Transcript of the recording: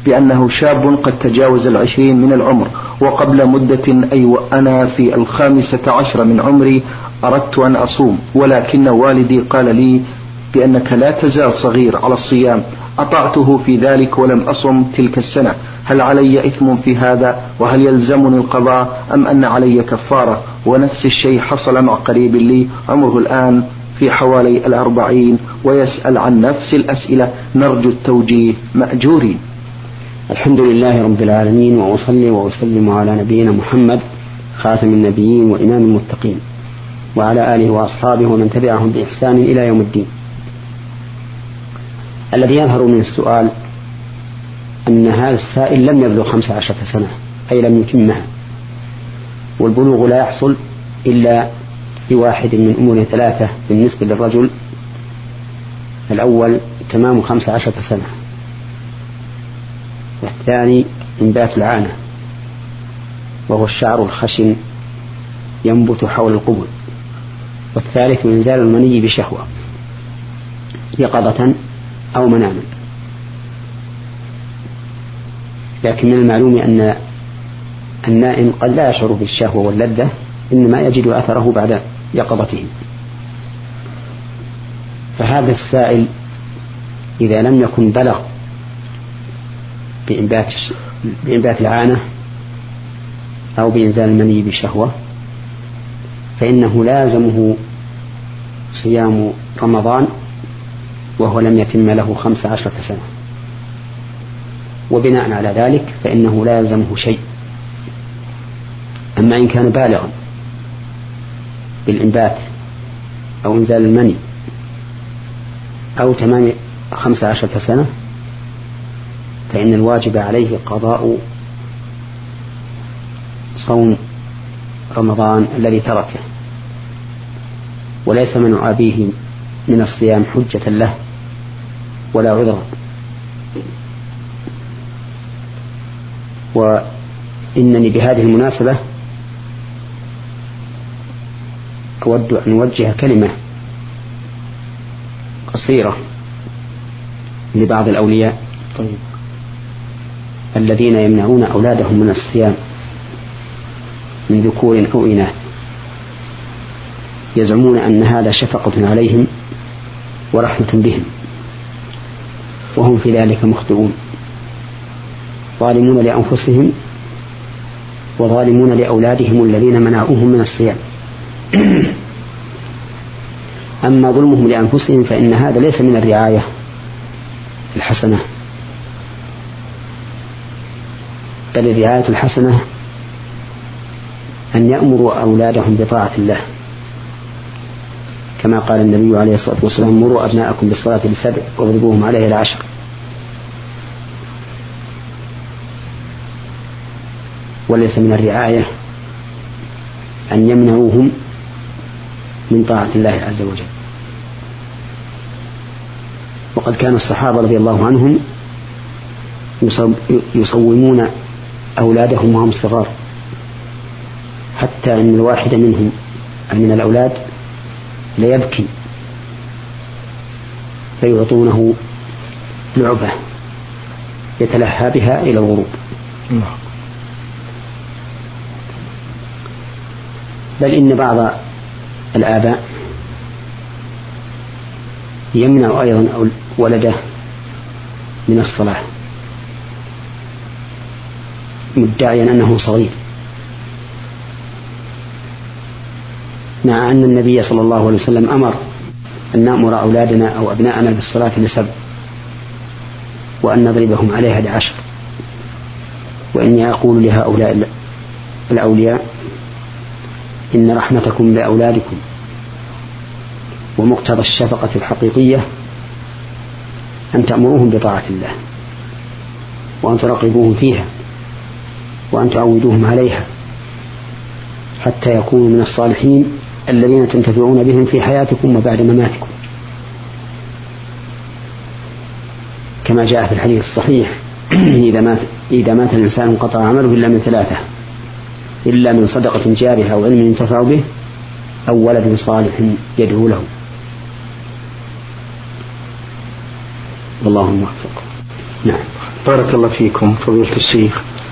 بأنه شاب قد تجاوز 20 من العمر، وقبل مدة أي وأنا في 15 من عمري أردت أن أصوم، ولكن والدي قال لي بأنك لا تزال صغير على الصيام. أطعته في ذلك ولم أصم تلك السنة. هل علي إثم في هذا؟ وهل يلزمني القضاء أم أن علي كفارة؟ ونفس الشيء حصل مع قريب لي عمره الآن في حوالي 40 ويسأل عن نفس الأسئلة، نرجو التوجيه مأجورين. الحمد لله رب العالمين، وأصلي وأسلم على نبينا محمد خاتم النبيين وإمام المتقين، وعلى آله وأصحابه ومن تبعهم بإحسان إلى يوم الدين. الذي يظهر من السؤال أن هذا السائل لم يبلغ 15 سنة، أي لم يتمها، والبلوغ لا يحصل إلا بواحد من أمور 3 بالنسبة للرجل. الأول تمام 15 سنة، والثاني إنبات العانة وهو الشعر الخشن ينبت حول القبل، والثالث إنزال المني بشهوة يقظة أو مناما. لكن من المعلوم أن النائم قد لا يشعر بالشهوة واللذة، إنما يجد أثره بعد يقظته. فهذا السائل إذا لم يكن بلغ بإنبات العانة أو بإنزال المني بشهوة فإنه لازمه صيام رمضان وهو لم يتم له 15 سنة، وبناء على ذلك فإنه لا يلزمه شيء. أما إن كان بالغا بالإنبات أو إنزال المني أو تمام 15 سنة فإن الواجب عليه قضاء صوم رمضان الذي تركه، وليس من أبيه من الصيام حجة له ولا عذرا. وإنني بهذه المناسبة أود أن أوجه كلمة قصيرة لبعض الأولياء الذين يمنعون أولادهم من الصيام من ذكور أو إناث، يزعمون أن هذا شفقة عليهم ورحمة بهم، وهم في ذلك مخطئون، ظالمون لأنفسهم وظالمون لأولادهم الذين منعوهم من الصيام. أما ظلمهم لأنفسهم فإن هذا ليس من الرعاية الحسنة، بل الرعاية الحسنة أن يأمروا أولادهم بطاعة الله، كما قال النبي عليه الصلاة والسلام: مروا أبناءكم بالصلاة ل7 واضربوهم عليها ل10. وليس من الرعاية أن يمنعوهم من طاعة الله عز وجل. وقد كان الصحابة رضي الله عنهم يصومون أولادهم وهم صغار، حتى إن الواحد منهم من الأولاد ليبكي فيعطونه لعبة يتلهى بها إلى الغروب. بل إن بعض الآباء يمنع أيضا ولده من الصلاة مدعيا أنه صغير، مع أن النبي صلى الله عليه وسلم أمر أن نأمر أولادنا أو أبناءنا بالصلاة ل7 وأن نضربهم عليها ل10. وإني أقول لهؤلاء الأولياء: إن رحمتكم بأولادكم ومقتضى الشفقة الحقيقية أن تأمروهم بطاعة الله، وأن تراقبوهم فيها، وأن تعودوهم عليها، حتى يكونوا من الصالحين الذين تنتفعون بهم في حياتكم وبعد مماتكم، كما جاء في الحديث الصحيح: إذا مات الإنسان انقطع عمله إلا من 3: إلا من صدقة جارية أو علم ينتفع به أو ولد صالح يدعو له. والله الموفق. نعم. بارك الله فيكم فضيلة الشيخ.